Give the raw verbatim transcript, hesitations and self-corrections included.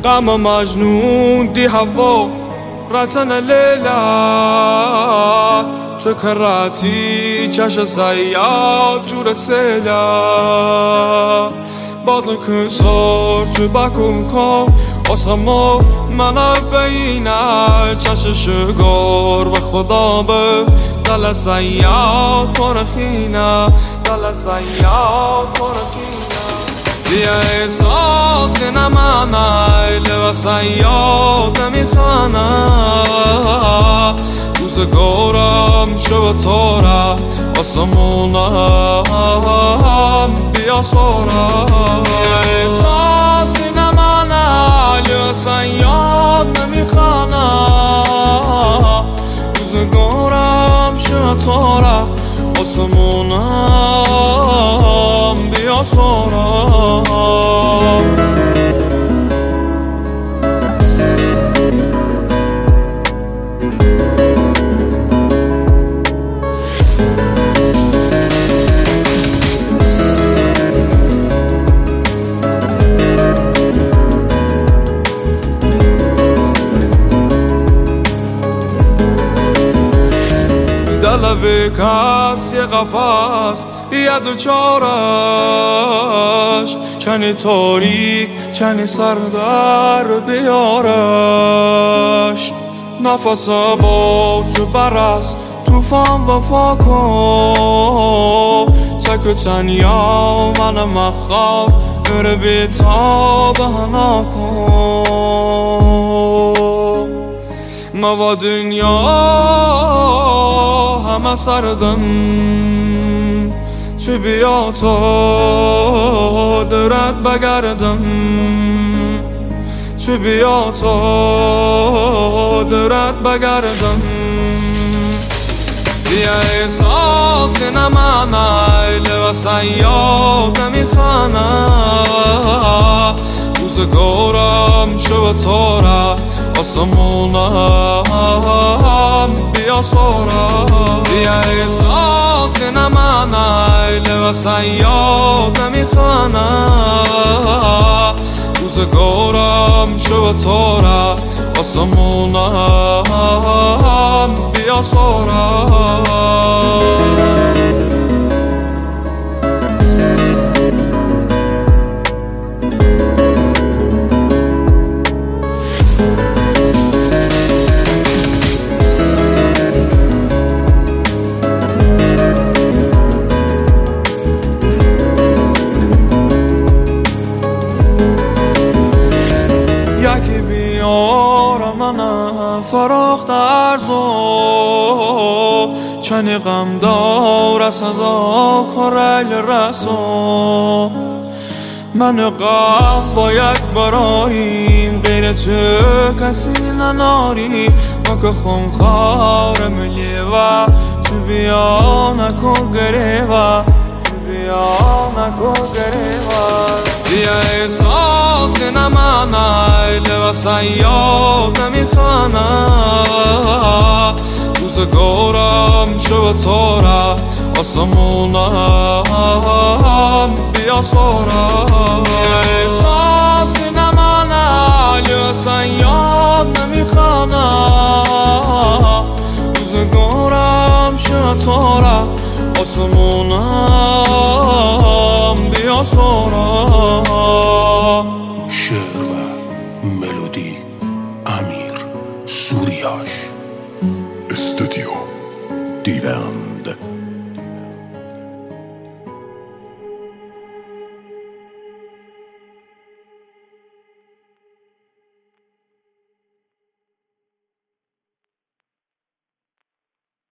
غم مجنون دی هوا رتن لیلا تو کراتی چش سیاد جور سیلا بازن کسار تو بکن کن آسما من بینه چش شگار و خدا به دل سیاد کنه خینه دل سیاد کنه خینه بیا احساس نمانه لبا سیاد نمیخانه روزگارم شو تاره آسمونم بیا سارا بیا احساس نمانه لبا سیاد نمیخانه روزگارم شو تاره آسمونم بیا سارا دل کس یه قفص یه دوچارش چنی تاریک چنی سردر بیارش نفس با تو برس توفان و پاکو تک و تنیا من مخواب اره بیتا بهنا کن ما دنیا همه سردم تو بیا تا درت بگردم تو بیا تا درت بگردم بیا احساس نمانه لبا سیاد نمیخانه روزگارم شو تاره آسمونم بیا سارا بیا احساس نمانه لبا سیاد نمیخانه روزگارم شو تاره آسمونم بیا سارا یکی بیار من فراخت ارزو چنی غم دار صدا کریل رسو من قف با یک براریم غیر تو کسی نناری ما که خونخوار ملی و تو بیا نکن گریوه تو بیا نکن گریوه بیا احساس نمانه لبا سیاد نمیخانه روزگارم شو تاره آسمونم بیا سارا بیا احساس نمانه لبا سیاد نمیخانه روزگارم شو تاره آسمونم بیا سارا شعر و ملودی امیر سوریاش استودیو دیوند